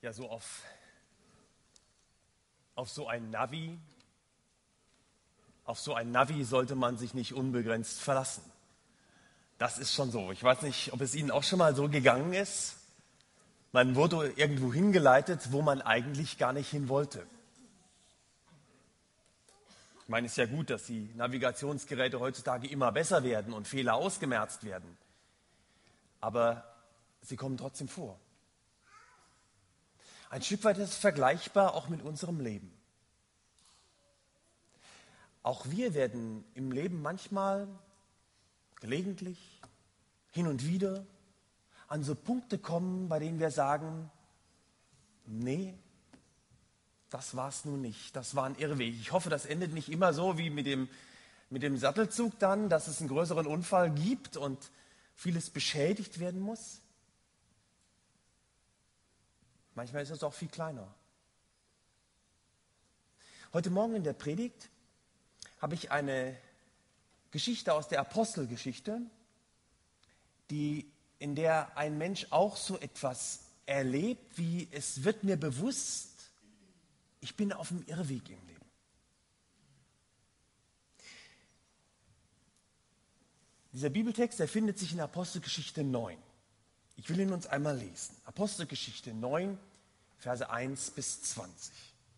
Ja, so auf so ein Navi, auf so ein Navi sollte man sich nicht unbegrenzt verlassen. Das ist schon so. Ich weiß nicht, ob es Ihnen auch schon mal so gegangen ist. Man wurde irgendwo hingeleitet, wo man eigentlich gar nicht hin wollte. Ich meine, es ist ja gut, dass die Navigationsgeräte heutzutage immer besser werden und Fehler ausgemerzt werden. Aber sie kommen trotzdem vor. Ein Stück weit ist es vergleichbar auch mit unserem Leben. Auch wir werden im Leben manchmal, gelegentlich, hin und wieder an so Punkte kommen, bei denen wir sagen, nee, das war es nun nicht, das war ein Irrweg. Ich hoffe, das endet nicht immer so wie mit dem Sattelzug dann, dass es einen größeren Unfall gibt und vieles beschädigt werden muss. Manchmal ist es auch viel kleiner. Heute Morgen in der Predigt habe ich eine Geschichte aus der Apostelgeschichte, in der ein Mensch auch so etwas erlebt, wie es wird mir bewusst, ich bin auf dem Irrweg im Leben. Dieser Bibeltext, der findet sich in Apostelgeschichte 9. Ich will ihn uns einmal lesen. Apostelgeschichte 9, Verse 1 bis 20.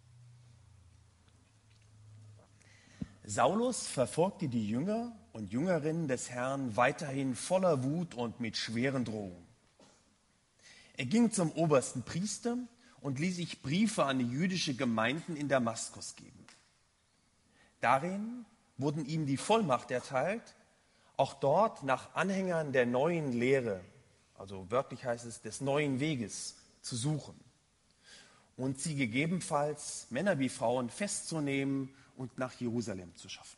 Saulus verfolgte die Jünger und Jüngerinnen des Herrn weiterhin voller Wut und mit schweren Drohungen. Er ging zum obersten Priester und ließ sich Briefe an die jüdische Gemeinden in Damaskus geben. Darin wurden ihm die Vollmacht erteilt, auch dort nach Anhängern der neuen Lehre, also wörtlich heißt es des neuen Weges, zu suchen und sie gegebenenfalls Männer wie Frauen festzunehmen und nach Jerusalem zu schaffen.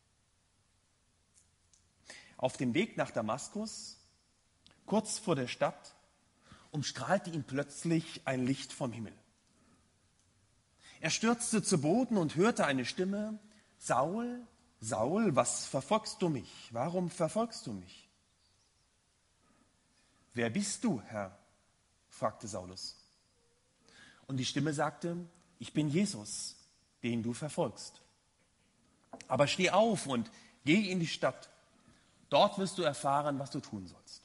Auf dem Weg nach Damaskus, kurz vor der Stadt, umstrahlte ihn plötzlich ein Licht vom Himmel. Er stürzte zu Boden und hörte eine Stimme: Saul, Saul, was verfolgst du mich? Warum verfolgst du mich? Wer bist du, Herr? Fragte Saulus. Und die Stimme sagte: Ich bin Jesus, den du verfolgst. Aber steh auf und geh in die Stadt. Dort wirst du erfahren, was du tun sollst.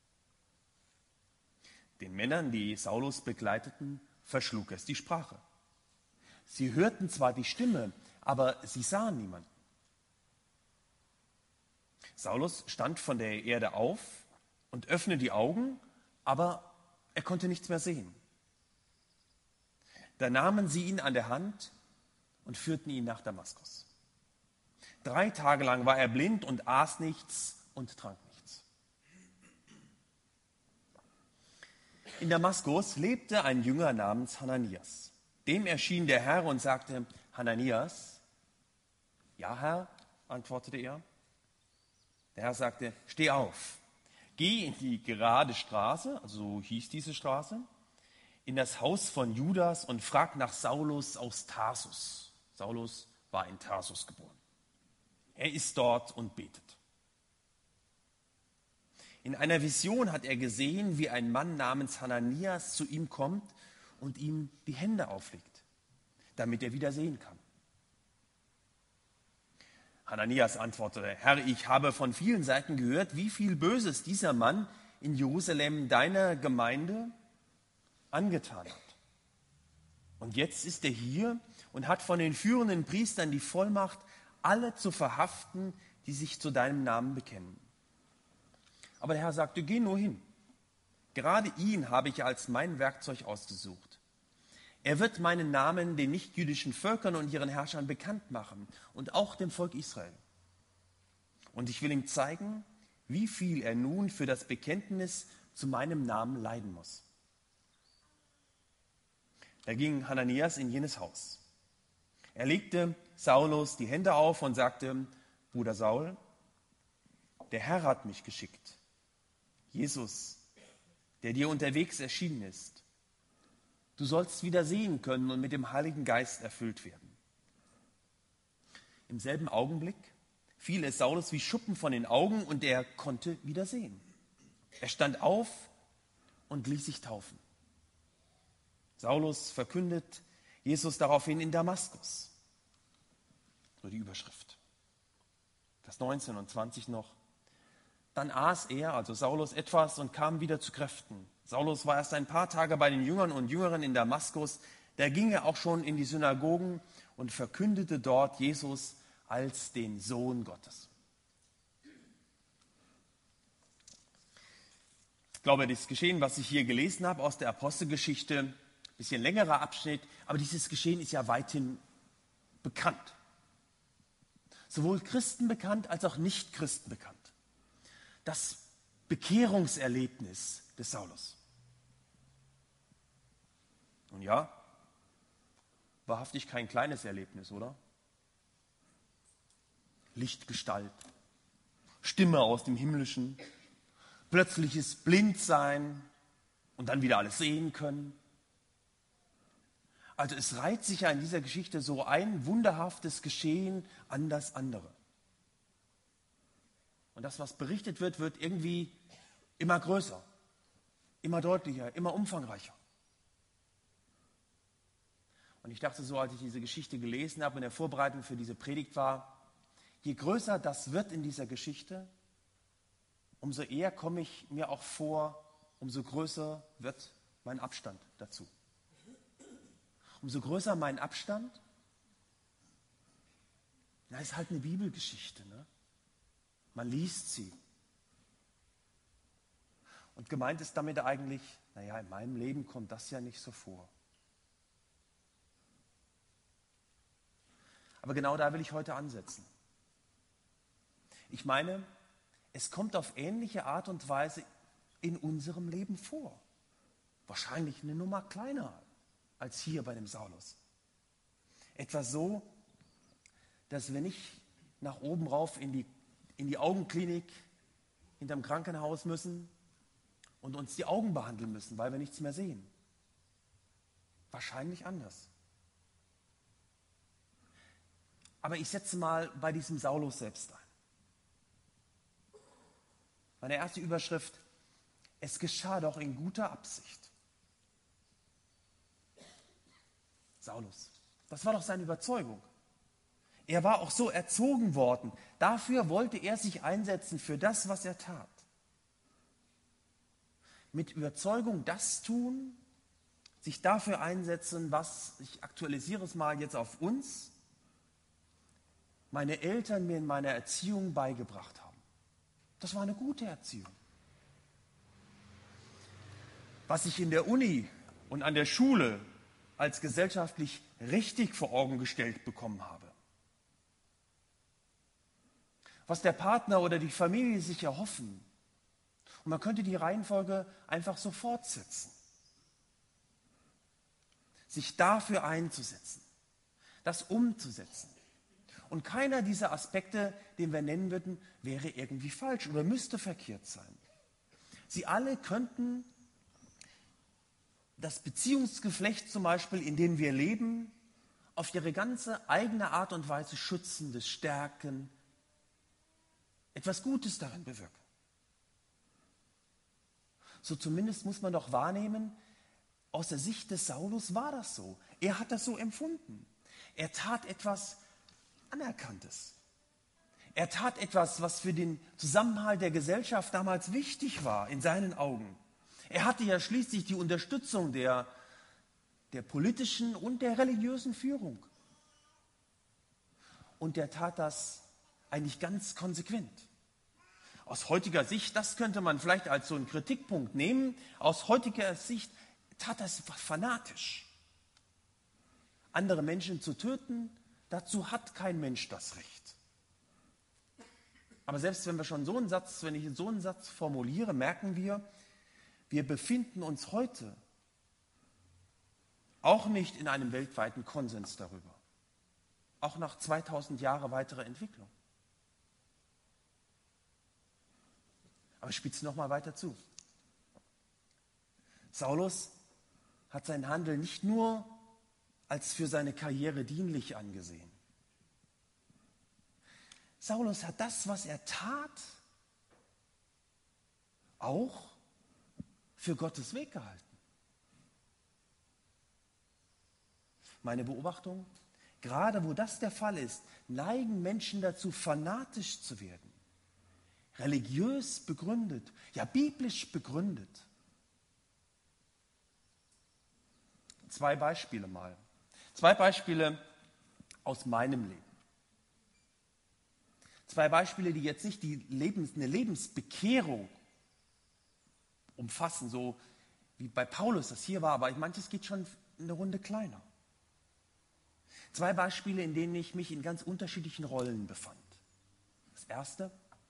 Den Männern, die Saulus begleiteten, verschlug es die Sprache. Sie hörten zwar die Stimme, aber sie sahen niemanden. Saulus stand von der Erde auf und öffnete die Augen, aber er konnte nichts mehr sehen. Da nahmen sie ihn an der Hand und führten ihn nach Damaskus. 3 Tage lang war er blind und aß nichts und trank nichts. In Damaskus lebte ein Jünger namens Hananias. Dem erschien der Herr und sagte: Hananias. Ja, Herr, antwortete er. Der Herr sagte: Steh auf, geh in die gerade Straße, also so hieß diese Straße, in das Haus von Judas und frag nach Saulus aus Tarsus. Saulus war in Tarsus geboren. Er ist dort und betet. In einer Vision hat er gesehen, wie ein Mann namens Hananias zu ihm kommt und ihm die Hände auflegt, damit er wieder sehen kann. Hananias antwortete: Herr, ich habe von vielen Seiten gehört, wie viel Böses dieser Mann in Jerusalem deiner Gemeinde angetan hat. Und jetzt ist er hier und hat von den führenden Priestern die Vollmacht, alle zu verhaften, die sich zu deinem Namen bekennen. Aber der Herr sagte: Geh nur hin. Gerade ihn habe ich als mein Werkzeug ausgesucht. Er wird meinen Namen den nichtjüdischen Völkern und ihren Herrschern bekannt machen und auch dem Volk Israel. Und ich will ihm zeigen, wie viel er nun für das Bekenntnis zu meinem Namen leiden muss. Da ging Hananias in jenes Haus. Er legte Saulus die Hände auf und sagte: Bruder Saul, der Herr hat mich geschickt. Jesus, der dir unterwegs erschienen ist. Du sollst wieder sehen können und mit dem Heiligen Geist erfüllt werden. Im selben Augenblick fiel es Saulus wie Schuppen von den Augen und er konnte wieder sehen. Er stand auf und ließ sich taufen. Saulus verkündet Jesus daraufhin in Damaskus. So die Überschrift. Vers 19 und 20 noch. Dann aß er, also Saulus, etwas und kam wieder zu Kräften. Saulus war erst ein paar Tage bei den Jüngern und Jüngerinnen in Damaskus. Da ging er auch schon in die Synagogen und verkündete dort Jesus als den Sohn Gottes. Ich glaube, das Geschehen, was ich hier gelesen habe aus der Apostelgeschichte, ein bisschen längerer Abschnitt, aber dieses Geschehen ist ja weithin bekannt. Sowohl Christen bekannt als auch Nicht-Christen bekannt. Das Bekehrungserlebnis des Saulus. Und ja, wahrhaftig kein kleines Erlebnis, oder? Lichtgestalt, Stimme aus dem Himmlischen, plötzliches Blindsein und dann wieder alles sehen können. Also es reiht sich ja in dieser Geschichte so ein wunderhaftes Geschehen an das andere. Und das, was berichtet wird, wird irgendwie immer größer, immer deutlicher, immer umfangreicher. Und ich dachte so, als ich diese Geschichte gelesen habe und in der Vorbereitung für diese Predigt war, je größer das wird in dieser Geschichte, umso eher komme ich mir auch vor, umso größer wird mein Abstand dazu. Umso größer mein Abstand, na, ist halt eine Bibelgeschichte, ne? Man liest sie. Und gemeint ist damit eigentlich, naja, in meinem Leben kommt das ja nicht so vor. Aber genau da will ich heute ansetzen. Ich meine, es kommt auf ähnliche Art und Weise in unserem Leben vor. Wahrscheinlich eine Nummer kleiner als hier bei dem Saulus. Etwa so, dass wir nicht nach oben rauf in die Augenklinik hinterm Krankenhaus müssen und uns die Augen behandeln müssen, weil wir nichts mehr sehen. Wahrscheinlich anders. Aber ich setze mal bei diesem Saulus selbst ein. Meine erste Überschrift: Es geschah doch in guter Absicht. Saulus, das war doch seine Überzeugung. Er war auch so erzogen worden. Dafür wollte er sich einsetzen, für das, was er tat. Mit Überzeugung das tun, sich dafür einsetzen, was, ich aktualisiere es mal jetzt auf uns, meine Eltern mir in meiner Erziehung beigebracht haben. Das war eine gute Erziehung. Was ich in der Uni und an der Schule als gesellschaftlich richtig vor Augen gestellt bekommen habe. Was der Partner oder die Familie sich erhoffen. Und man könnte die Reihenfolge einfach so fortsetzen. Sich dafür einzusetzen, das umzusetzen. Und keiner dieser Aspekte, den wir nennen würden, wäre irgendwie falsch oder müsste verkehrt sein. Sie alle könnten das Beziehungsgeflecht zum Beispiel, in dem wir leben, auf ihre ganze eigene Art und Weise schützendes, stärken, etwas Gutes darin bewirken. So zumindest muss man doch wahrnehmen, aus der Sicht des Saulus war das so. Er hat das so empfunden. Er tat etwas Anerkanntes. Er tat etwas, was für den Zusammenhalt der Gesellschaft damals wichtig war, in seinen Augen. Er hatte ja schließlich die Unterstützung der politischen und der religiösen Führung. Und er tat das eigentlich ganz konsequent. Aus heutiger Sicht, das könnte man vielleicht als so einen Kritikpunkt nehmen, aus heutiger Sicht tat das fanatisch. Andere Menschen zu töten, dazu hat kein Mensch das Recht. Aber selbst wenn ich so einen Satz formuliere, merken wir befinden uns heute auch nicht in einem weltweiten Konsens darüber. Auch nach 2000 Jahren weiterer Entwicklung. Aber ich spitze noch mal weiter zu. Saulus hat sein Handeln nicht nur als für seine Karriere dienlich angesehen. Saulus hat das, was er tat, auch für Gottes Weg gehalten. Meine Beobachtung, gerade wo das der Fall ist, neigen Menschen dazu, fanatisch zu werden. Religiös begründet, ja biblisch begründet. Zwei Beispiele mal. Zwei Beispiele aus meinem Leben. Zwei Beispiele, die jetzt nicht eine Lebensbekehrung umfassen, so wie bei Paulus das hier war, aber manches geht schon eine Runde kleiner. Zwei Beispiele, in denen ich mich in ganz unterschiedlichen Rollen befand. Das erste: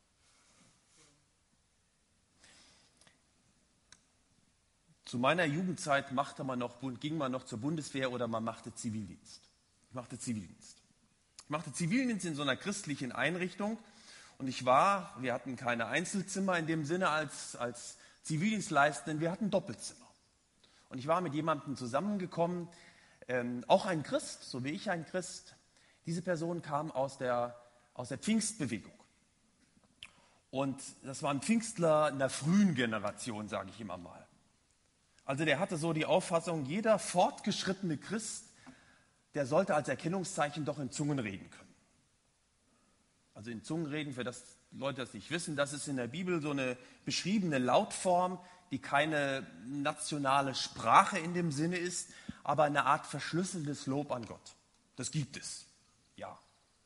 Zu meiner Jugendzeit ging man noch zur Bundeswehr oder man machte Zivildienst. Ich machte Zivildienst in so einer christlichen Einrichtung und wir hatten keine Einzelzimmer in dem Sinne als Zivildienstleistenden, wir hatten Doppelzimmer. Und ich war mit jemandem zusammengekommen, auch ein Christ, so wie ich ein Christ. Diese Person kam aus der Pfingstbewegung. Und das war ein Pfingstler in der frühen Generation, sage ich immer mal. Also der hatte so die Auffassung, jeder fortgeschrittene Christ, der sollte als Erkennungszeichen doch in Zungen reden können. Also in Zungen reden, für das Leute das nicht wissen, das ist in der Bibel so eine beschriebene Lautform, die keine nationale Sprache in dem Sinne ist, aber eine Art verschlüsseltes Lob an Gott. Das gibt es, ja.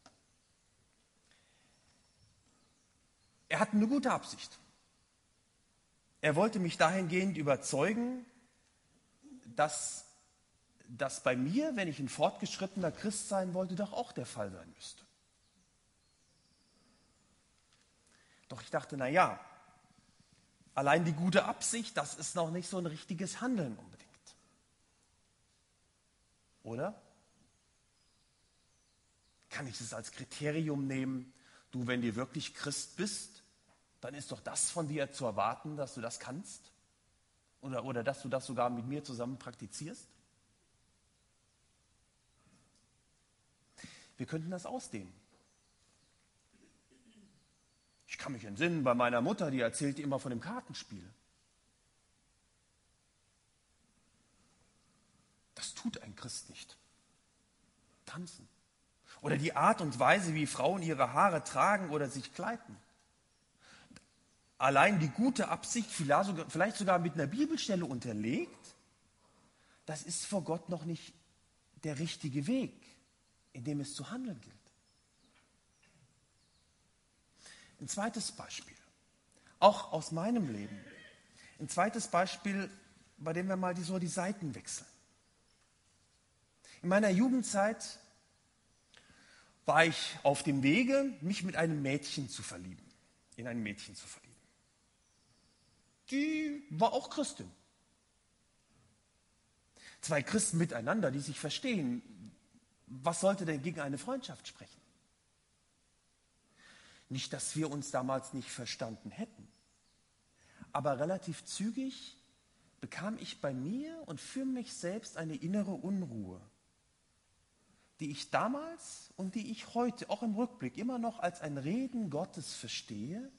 Er hatte eine gute Absicht. Er wollte mich dahingehend überzeugen, dass das bei mir, wenn ich ein fortgeschrittener Christ sein wollte, doch auch der Fall sein müsste. Doch ich dachte, naja, allein die gute Absicht, das ist noch nicht so ein richtiges Handeln unbedingt. Oder? Kann ich das als Kriterium nehmen? Du, wenn du wirklich Christ bist, dann ist doch das von dir zu erwarten, dass du das kannst? Oder dass du das sogar mit mir zusammen praktizierst? Wir könnten das ausdehnen. Ich kann mich entsinnen, bei meiner Mutter, die erzählte immer von dem Kartenspiel. Das tut ein Christ nicht. Tanzen. Oder die Art und Weise, wie Frauen ihre Haare tragen oder sich kleiden. Allein die gute Absicht, vielleicht sogar mit einer Bibelstelle unterlegt, das ist vor Gott noch nicht der richtige Weg, in dem es zu handeln gilt. Ein zweites Beispiel, auch aus meinem Leben. Ein zweites Beispiel, bei dem wir mal die Seiten wechseln. In meiner Jugendzeit war ich auf dem Wege, mich in ein Mädchen zu verlieben. Die war auch Christin. Zwei Christen miteinander, die sich verstehen. Was sollte denn gegen eine Freundschaft sprechen? Nicht, dass wir uns damals nicht verstanden hätten. Aber relativ zügig bekam ich bei mir und für mich selbst eine innere Unruhe, die ich damals und die ich heute, auch im Rückblick, immer noch als ein Reden Gottes verstehe.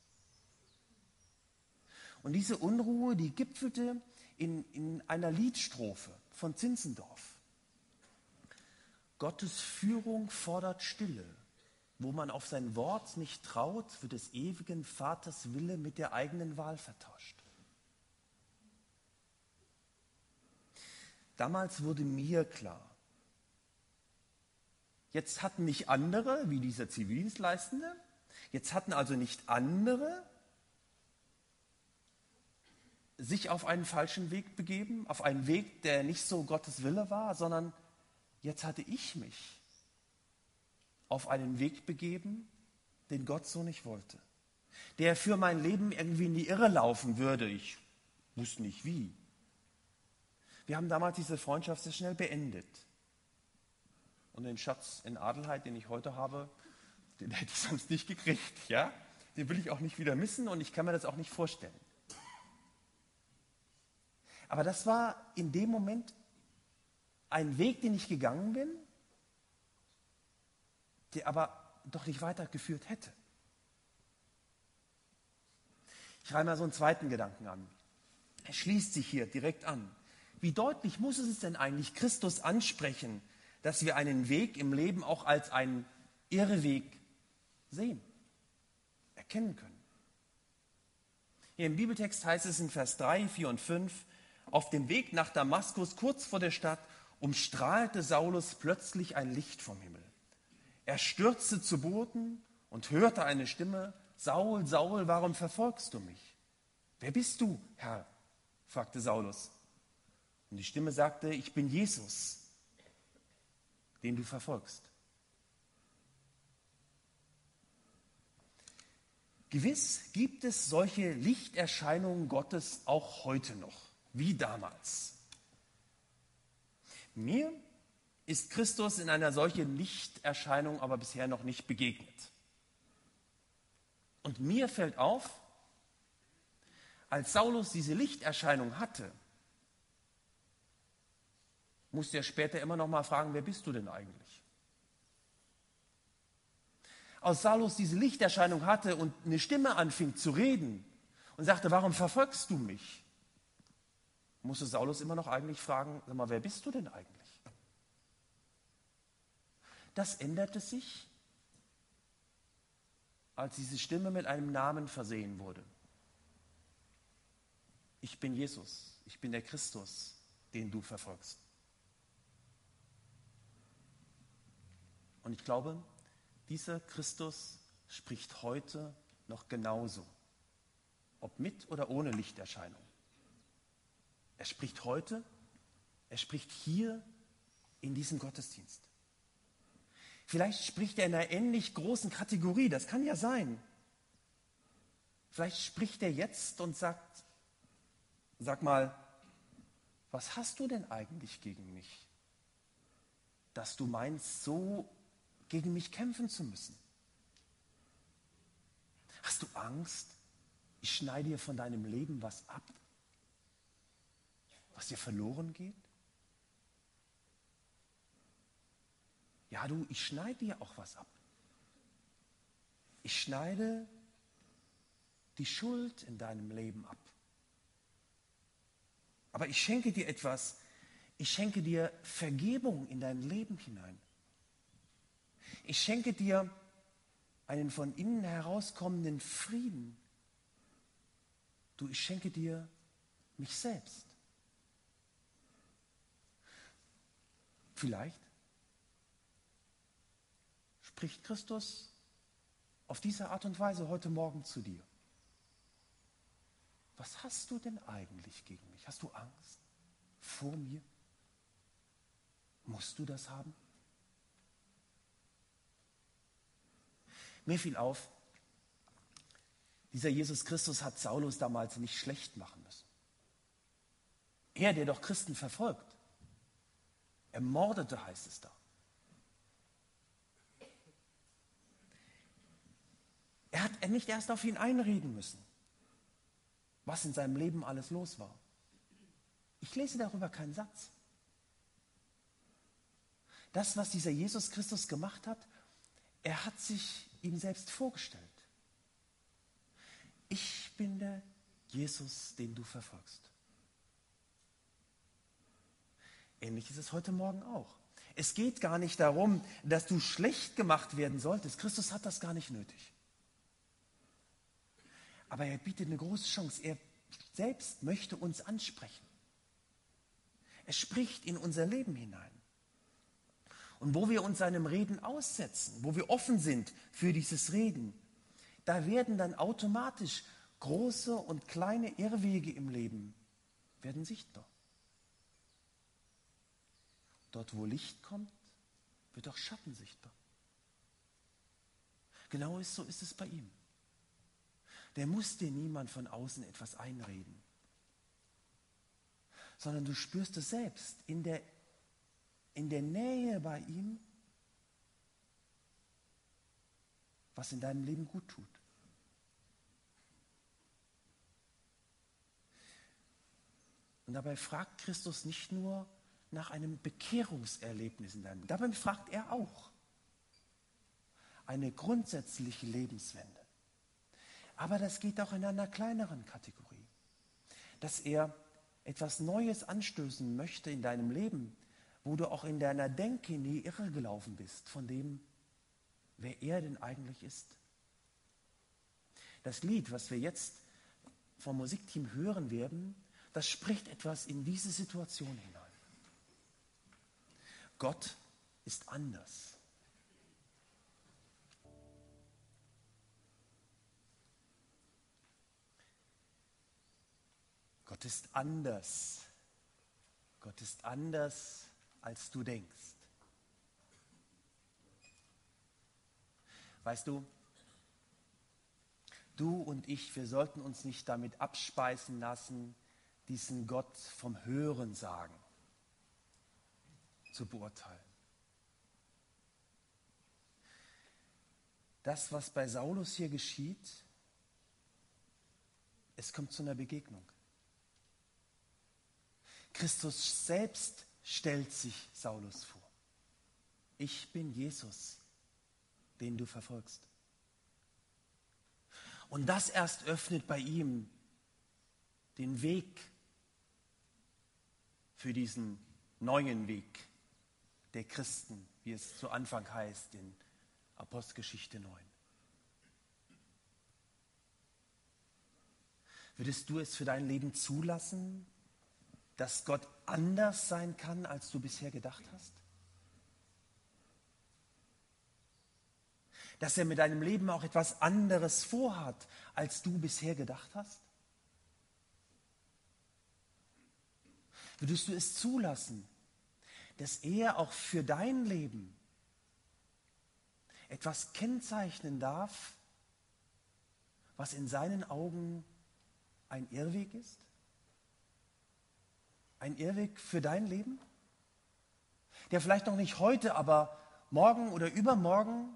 Und diese Unruhe, die gipfelte in einer Liedstrophe von Zinzendorf. Gottes Führung fordert Stille. Wo man auf sein Wort nicht traut, wird des ewigen Vaters Wille mit der eigenen Wahl vertauscht. Damals wurde mir klar, jetzt hatten nicht andere, wie dieser Zivildienstleistende, jetzt hatten also nicht andere sich auf einen falschen Weg begeben, auf einen Weg, der nicht so Gottes Wille war, sondern jetzt hatte ich mich auf einen Weg begeben, den Gott so nicht wollte. Der für mein Leben irgendwie in die Irre laufen würde. Ich wusste nicht wie. Wir haben damals diese Freundschaft sehr schnell beendet. Und den Schatz in Adelheid, den ich heute habe, den hätte ich sonst nicht gekriegt. Ja? Den will ich auch nicht wieder missen und ich kann mir das auch nicht vorstellen. Aber das war in dem Moment ein Weg, den ich gegangen bin, der aber doch nicht weitergeführt hätte. Ich reihe mal so einen zweiten Gedanken an. Er schließt sich hier direkt an. Wie deutlich muss es denn eigentlich Christus ansprechen, dass wir einen Weg im Leben auch als einen Irrweg sehen, erkennen können? Hier im Bibeltext heißt es in Vers 3, 4 und 5, auf dem Weg nach Damaskus, kurz vor der Stadt, umstrahlte Saulus plötzlich ein Licht vom Himmel. Er stürzte zu Boden und hörte eine Stimme, Saul, Saul, warum verfolgst du mich? Wer bist du, Herr? Fragte Saulus. Und die Stimme sagte, ich bin Jesus, den du verfolgst. Gewiss gibt es solche Lichterscheinungen Gottes auch heute noch, wie damals. Mir ist Christus in einer solchen Lichterscheinung aber bisher noch nicht begegnet. Und mir fällt auf, als Saulus diese Lichterscheinung hatte, musste er später immer noch mal fragen, wer bist du denn eigentlich? Als Saulus diese Lichterscheinung hatte und eine Stimme anfing zu reden und sagte, warum verfolgst du mich? Musste Saulus immer noch eigentlich fragen, sag mal, wer bist du denn eigentlich? Das änderte sich, als diese Stimme mit einem Namen versehen wurde. Ich bin Jesus, ich bin der Christus, den du verfolgst. Und ich glaube, dieser Christus spricht heute noch genauso, ob mit oder ohne Lichterscheinung. Er spricht heute, er spricht hier in diesem Gottesdienst. Vielleicht spricht er in einer ähnlich großen Kategorie, das kann ja sein. Vielleicht spricht er jetzt und sagt, sag mal, was hast du denn eigentlich gegen mich, dass du meinst, so gegen mich kämpfen zu müssen? Hast du Angst, ich schneide dir von deinem Leben was ab, was dir verloren geht? Ja, du, ich schneide dir auch was ab. Ich schneide die Schuld in deinem Leben ab. Aber ich schenke dir etwas. Ich schenke dir Vergebung in dein Leben hinein. Ich schenke dir einen von innen herauskommenden Frieden. Du, ich schenke dir mich selbst. Vielleicht spricht Christus auf diese Art und Weise heute Morgen zu dir. Was hast du denn eigentlich gegen mich? Hast du Angst vor mir? Musst du das haben? Mir fiel auf, dieser Jesus Christus hat Saulus damals nicht schlecht machen müssen. Er, der doch Christen verfolgt, ermordete, heißt es da. Er hat nicht erst auf ihn einreden müssen, was in seinem Leben alles los war. Ich lese darüber keinen Satz. Das, was dieser Jesus Christus gemacht hat, er hat sich ihm selbst vorgestellt. Ich bin der Jesus, den du verfolgst. Ähnlich ist es heute Morgen auch. Es geht gar nicht darum, dass du schlecht gemacht werden solltest. Christus hat das gar nicht nötig. Aber er bietet eine große Chance. Er selbst möchte uns ansprechen. Er spricht in unser Leben hinein. Und wo wir uns seinem Reden aussetzen, wo wir offen sind für dieses Reden, da werden dann automatisch große und kleine Irrwege im Leben werden sichtbar. Dort, wo Licht kommt, wird auch Schatten sichtbar. Genau so ist es bei ihm. Der muss dir niemand von außen etwas einreden, sondern du spürst es selbst in der Nähe bei ihm, was in deinem Leben gut tut. Und dabei fragt Christus nicht nur nach einem Bekehrungserlebnis in deinem Leben, dabei fragt er auch eine grundsätzliche Lebenswende. Aber das geht auch in einer kleineren Kategorie, dass er etwas Neues anstößen möchte in deinem Leben, wo du auch in deiner Denke in die Irre gelaufen bist von dem, wer er denn eigentlich ist. Das Lied, was wir jetzt vom Musikteam hören werden, das spricht etwas in diese Situation hinein. Gott ist anders. Gott ist anders. Gott ist anders, als du denkst. Weißt du, du und ich, wir sollten uns nicht damit abspeisen lassen, diesen Gott vom Hörensagen zu beurteilen. Das, was bei Saulus hier geschieht, es kommt zu einer Begegnung. Christus selbst stellt sich Saulus vor. Ich bin Jesus, den du verfolgst. Und das erst öffnet bei ihm den Weg für diesen neuen Weg der Christen, wie es zu Anfang heißt in Apostelgeschichte 9. Würdest du es für dein Leben zulassen, dass Gott anders sein kann, als du bisher gedacht hast? Dass er mit deinem Leben auch etwas anderes vorhat, als du bisher gedacht hast? Würdest du es zulassen, dass er auch für dein Leben etwas kennzeichnen darf, was in seinen Augen ein Irrweg ist? Ein Irrweg für dein Leben, der vielleicht noch nicht heute, aber morgen oder übermorgen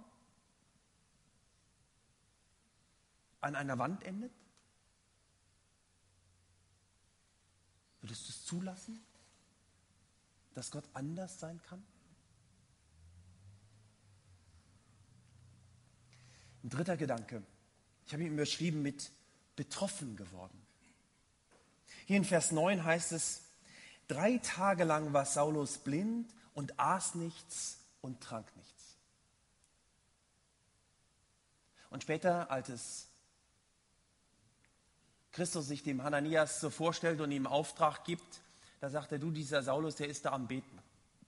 an einer Wand endet? Würdest du es zulassen, dass Gott anders sein kann? Ein dritter Gedanke. Ich habe ihn überschrieben mit betroffen geworden. Hier in Vers 9 heißt es, 3 Tage lang war Saulus blind und aß nichts und trank nichts. Und später, als es Christus sich dem Hananias so vorstellt und ihm Auftrag gibt, da sagt er, du, dieser Saulus, der ist da am Beten.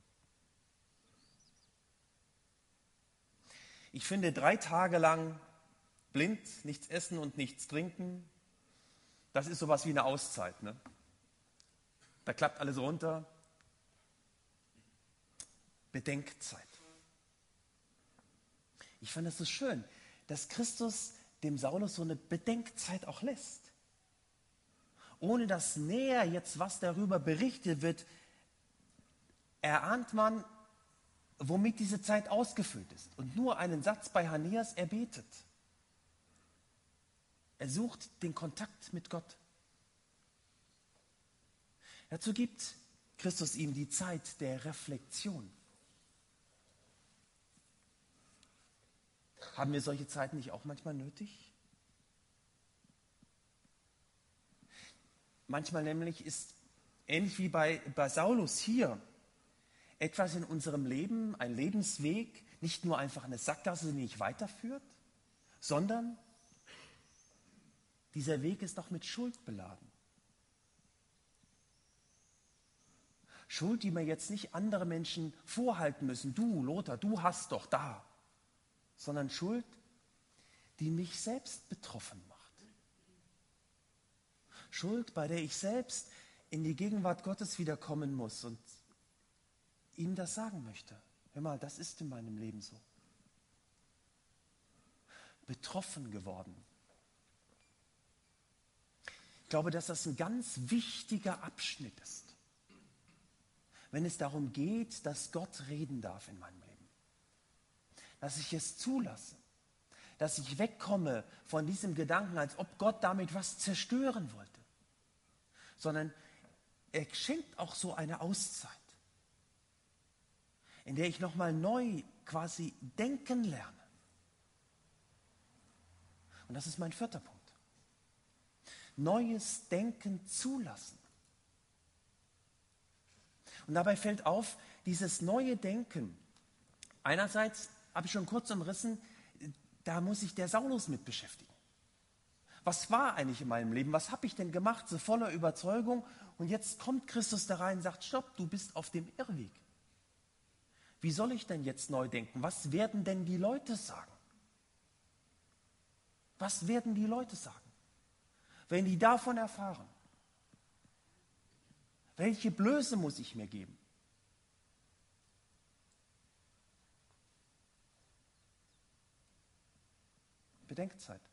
Ich finde, 3 Tage lang blind, nichts essen und nichts trinken, das ist sowas wie eine Auszeit, ne? Da klappt alles runter. Bedenkzeit. Ich fand es so schön, dass Christus dem Saulus so eine Bedenkzeit auch lässt. Ohne dass näher jetzt was darüber berichtet wird, erahnt man, womit diese Zeit ausgefüllt ist. Und nur einen Satz bei Hananias, er betet. Er sucht den Kontakt mit Gott. Dazu gibt Christus ihm die Zeit der Reflexion. Haben wir solche Zeiten nicht auch manchmal nötig? Manchmal nämlich ist, ähnlich wie bei Saulus hier, etwas in unserem Leben, ein Lebensweg, nicht nur einfach eine Sackgasse, die nicht weiterführt, sondern dieser Weg ist auch mit Schuld beladen. Schuld, die mir jetzt nicht andere Menschen vorhalten müssen. Du, Lothar, du hast doch da. Sondern Schuld, die mich selbst betroffen macht. Schuld, bei der ich selbst in die Gegenwart Gottes wiederkommen muss und ihm das sagen möchte. Hör mal, das ist in meinem Leben so. Betroffen geworden. Ich glaube, dass das ein ganz wichtiger Abschnitt ist, wenn es darum geht, dass Gott reden darf in meinem Leben. Dass ich es zulasse. Dass ich wegkomme von diesem Gedanken, als ob Gott damit was zerstören wollte. Sondern er schenkt auch so eine Auszeit, in der ich nochmal neu quasi denken lerne. Und das ist mein 4. Punkt. Neues Denken zulassen. Und dabei fällt auf, dieses neue Denken. Einerseits habe ich schon kurz umrissen, da muss sich der Saulus mit beschäftigen. Was war eigentlich in meinem Leben? Was habe ich denn gemacht? So voller Überzeugung. Und jetzt kommt Christus da rein und sagt, stopp, du bist auf dem Irrweg. Wie soll ich denn jetzt neu denken? Was werden denn die Leute sagen? Was werden die Leute sagen, wenn die davon erfahren? Welche Blöße muss ich mir geben? Bedenkzeit.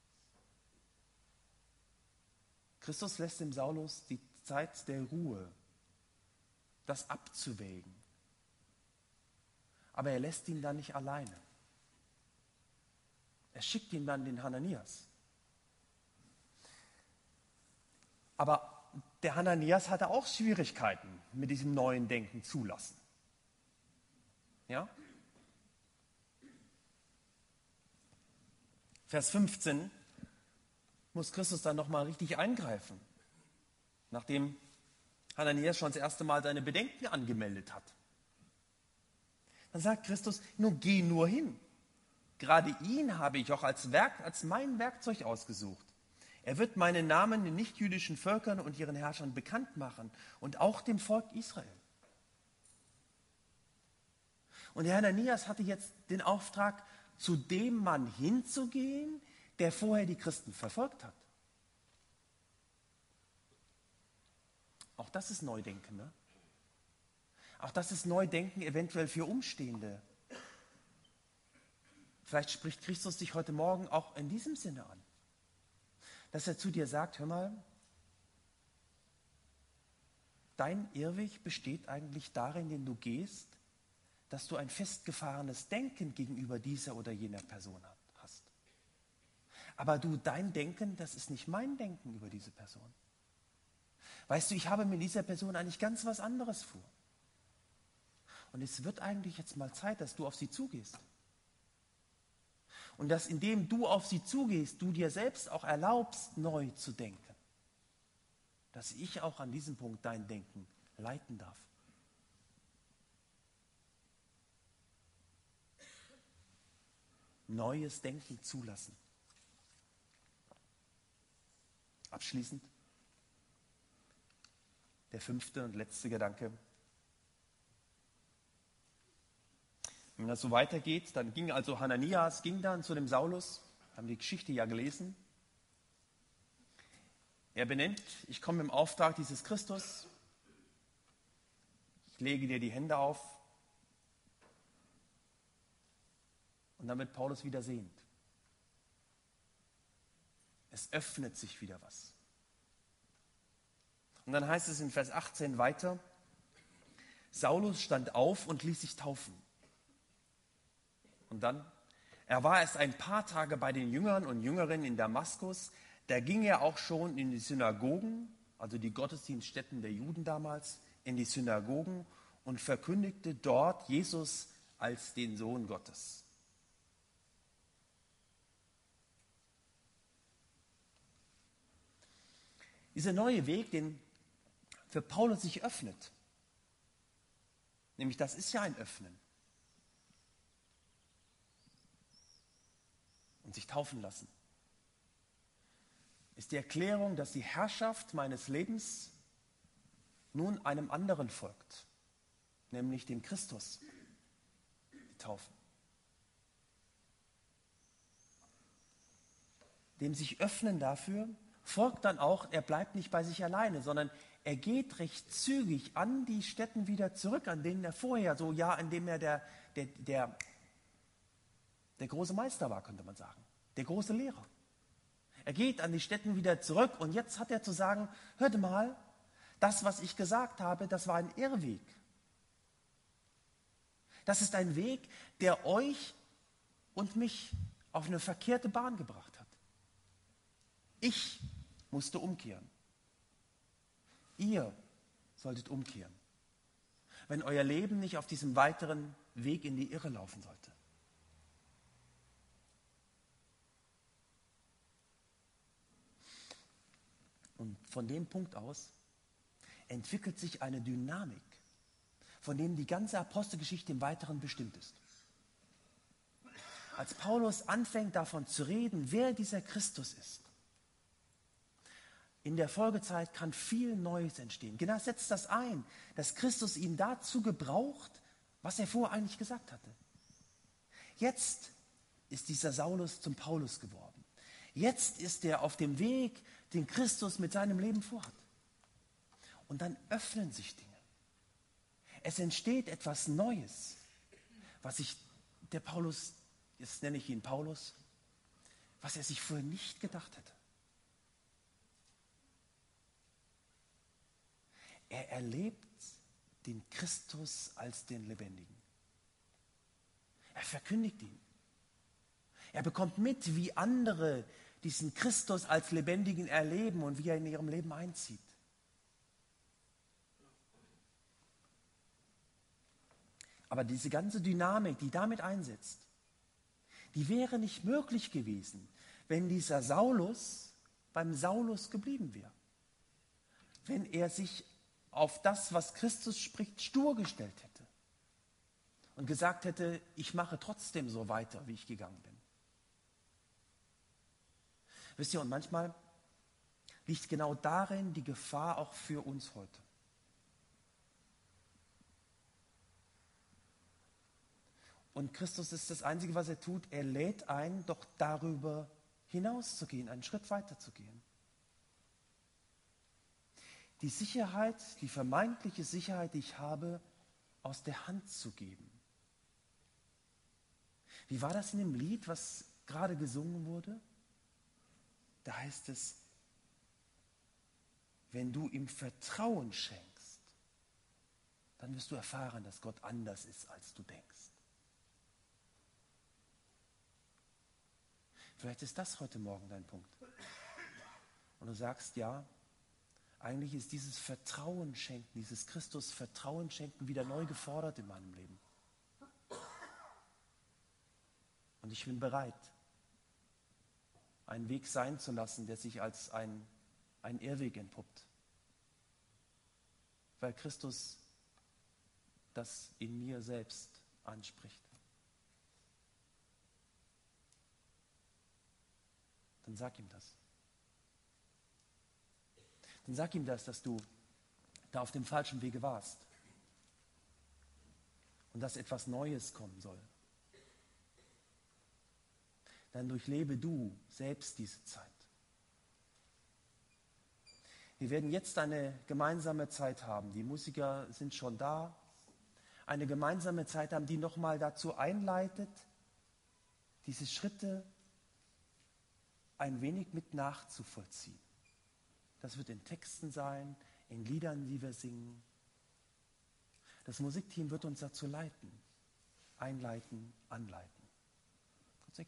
Christus lässt dem Saulus die Zeit der Ruhe, das abzuwägen. Aber er lässt ihn dann nicht alleine. Er schickt ihm dann den Hananias. Aber der Hananias hatte auch Schwierigkeiten mit diesem neuen Denken zulassen. Ja? Vers 15 muss Christus dann nochmal richtig eingreifen, nachdem Hananias schon das erste Mal seine Bedenken angemeldet hat. Dann sagt Christus, nun geh nur hin. Gerade ihn habe ich auch als mein Werkzeug ausgesucht. Er wird meinen Namen den nichtjüdischen Völkern und ihren Herrschern bekannt machen und auch dem Volk Israel. Und der Hananias hatte jetzt den Auftrag, zu dem Mann hinzugehen, der vorher die Christen verfolgt hat. Auch das ist Neudenken, ne? Auch das ist Neudenken eventuell für Umstehende. Vielleicht spricht Christus dich heute Morgen auch in diesem Sinne an, dass er zu dir sagt, hör mal, dein Irrweg besteht eigentlich darin, den du gehst, dass du ein festgefahrenes Denken gegenüber dieser oder jener Person hast. Aber dein Denken, das ist nicht mein Denken über diese Person. Weißt du, ich habe mit dieser Person eigentlich ganz was anderes vor. Und es wird eigentlich jetzt mal Zeit, dass du auf sie zugehst. Und dass indem du auf sie zugehst, du dir selbst auch erlaubst, neu zu denken. Dass ich auch an diesem Punkt dein Denken leiten darf. Neues Denken zulassen. Abschließend der 5. und letzte Gedanke. Wenn das so weitergeht, dann ging also Hananias, dann zu dem Saulus, haben die Geschichte ja gelesen. Er benennt, ich komme im Auftrag dieses Christus, ich lege dir die Hände auf und dann wird Paulus wieder sehend. Es öffnet sich wieder was. Und dann heißt es in Vers 18 weiter, Saulus stand auf und ließ sich taufen. Und dann, er war erst ein paar Tage bei den Jüngern und Jüngerinnen in Damaskus, da ging er auch schon in die Synagogen, also die Gottesdienststätten der Juden damals, in die Synagogen und verkündigte dort Jesus als den Sohn Gottes. Dieser neue Weg, den für Paulus sich öffnet, nämlich das ist ja ein Öffnen, und sich taufen lassen, ist die Erklärung, dass die Herrschaft meines Lebens nun einem anderen folgt, nämlich dem Christus, die Taufe. Dem sich öffnen dafür folgt dann auch, er bleibt nicht bei sich alleine, sondern er geht recht zügig an die Stätten wieder zurück, an denen er vorher an dem er der große Meister war, könnte man sagen, der große Lehrer. Er geht an die Stätten wieder zurück und jetzt hat er zu sagen, hört mal, das, was ich gesagt habe, das war ein Irrweg. Das ist ein Weg, der euch und mich auf eine verkehrte Bahn gebracht hat. Ich musste umkehren. Ihr solltet umkehren, wenn euer Leben nicht auf diesem weiteren Weg in die Irre laufen sollte. Und von dem Punkt aus entwickelt sich eine Dynamik von dem die ganze Apostelgeschichte im Weiteren bestimmt ist. Als Paulus anfängt davon zu reden, wer dieser Christus ist, in der Folgezeit kann viel Neues entstehen. Genau setzt das ein, dass Christus ihn dazu gebraucht, was er vorher eigentlich gesagt hatte. Jetzt ist dieser Saulus zum Paulus geworden. Jetzt ist er auf dem Weg, den Christus mit seinem Leben vorhat. Und dann öffnen sich Dinge. Es entsteht etwas Neues, was sich der Paulus, jetzt nenne ich ihn Paulus, was er sich vorher nicht gedacht hätte. Er erlebt den Christus als den Lebendigen. Er verkündigt ihn. Er bekommt mit, wie andere diesen Christus als Lebendigen erleben und wie er in ihrem Leben einzieht. Aber diese ganze Dynamik, die damit einsetzt, die wäre nicht möglich gewesen, wenn dieser Saulus beim Saulus geblieben wäre. Wenn er sich auf das, was Christus spricht, stur gestellt hätte und gesagt hätte, ich mache trotzdem so weiter, wie ich gegangen bin. Wisst ihr, und manchmal liegt genau darin die Gefahr auch für uns heute. Und Christus ist das Einzige, was er tut. Er lädt ein, doch darüber hinauszugehen, einen Schritt weiter zu gehen. Die Sicherheit, die vermeintliche Sicherheit, die ich habe, aus der Hand zu geben. Wie war das in dem Lied, was gerade gesungen wurde? Da heißt es, wenn du ihm Vertrauen schenkst, dann wirst du erfahren, dass Gott anders ist, als du denkst. Vielleicht ist das heute Morgen dein Punkt. Und du sagst, ja, eigentlich ist dieses Vertrauen schenken, dieses Christus Vertrauen schenken wieder neu gefordert in meinem Leben. Und ich bin bereit, einen Weg sein zu lassen, der sich als ein Irrweg entpuppt. Weil Christus das in mir selbst anspricht. Dann sag ihm das. Dann sag ihm das, dass du da auf dem falschen Wege warst. Und dass etwas Neues kommen soll. Dann durchlebe du selbst diese Zeit. Wir werden jetzt eine gemeinsame Zeit haben. Die Musiker sind schon da. Eine gemeinsame Zeit haben, die nochmal dazu einleitet, diese Schritte ein wenig mit nachzuvollziehen. Das wird in Texten sein, in Liedern, die wir singen. Das Musikteam wird uns dazu leiten, einleiten, anleiten.